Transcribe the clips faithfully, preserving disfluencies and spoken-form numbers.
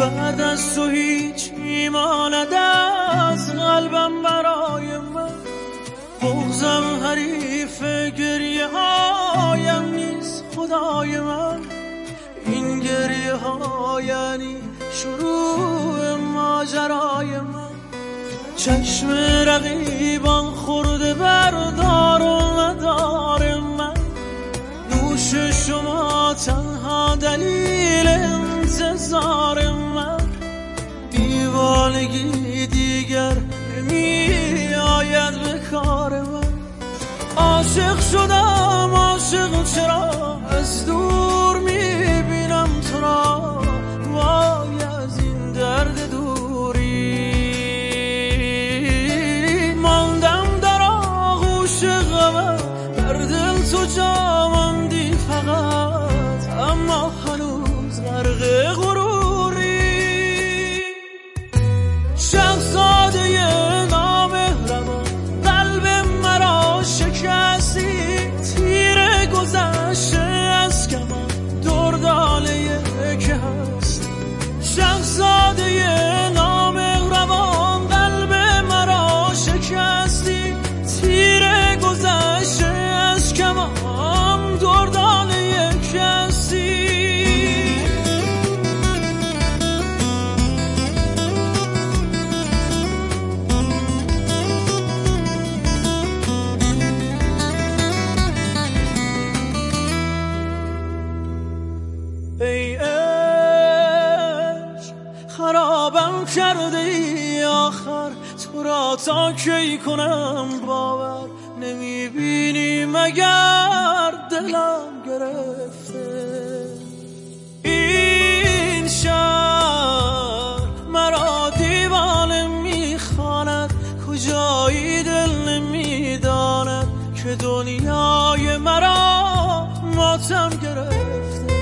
بعد از تو هیچ میماند از قلبم برای من. بغضم حریف گریه هایم نیست خدای من. این گریه ها یعنی شروع ماجرای من. چشم رقیبان خورده بردار و ندار من. نوش شما تنها دلیل انتظار من. دیوانگی دیگر نمی آید به کار من. عاشق شدم عاشق چرا از دور میبینم تو را. وای از این درد دوری ماندم در آغوش غمت. در دل تو جا ماندی فقط اما هنوز غرق غروری. شهزاده نامهربان قلب مرا شکستی. تیر گذشته از کمان درداله که هست. شهزاده نامهربان قلب مرا شکستی. تیر گذشته از کمان درداله که هستی. ای عشق خرابم کرده ای آخر. تو را تا کی کنم باور. نمیبینی مگر دلم گرفته. این شهر مرا دیوانه میخواند. کجایی دل نمیداند که دنیای مرا ماتم گرفته.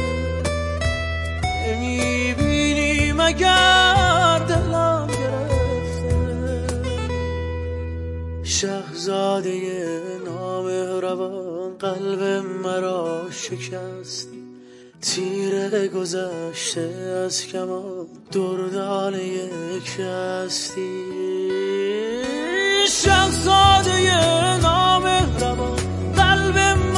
نمیبینی مگر دلم گرفته. شهزاده نامهربان قلب مرا شکستی. تیر گذشته از کمان دردانه یک هستی. شهزاده نامهربان قلب